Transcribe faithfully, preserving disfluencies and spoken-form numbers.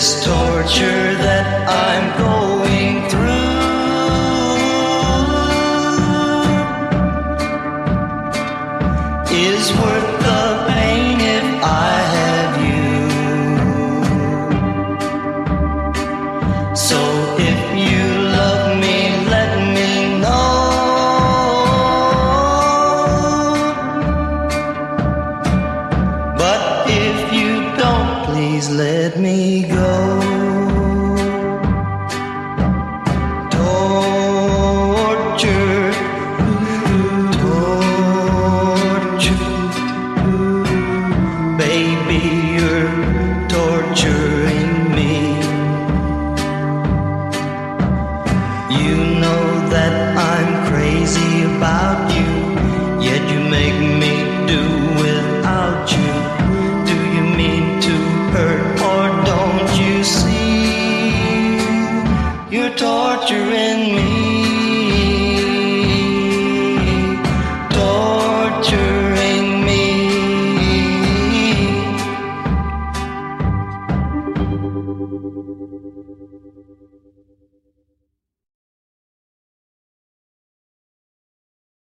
This torture that I'm going through is worth the pain if I have you. So if you love me, let me know. But if you don't, please let me go. Torture, torture, baby, you're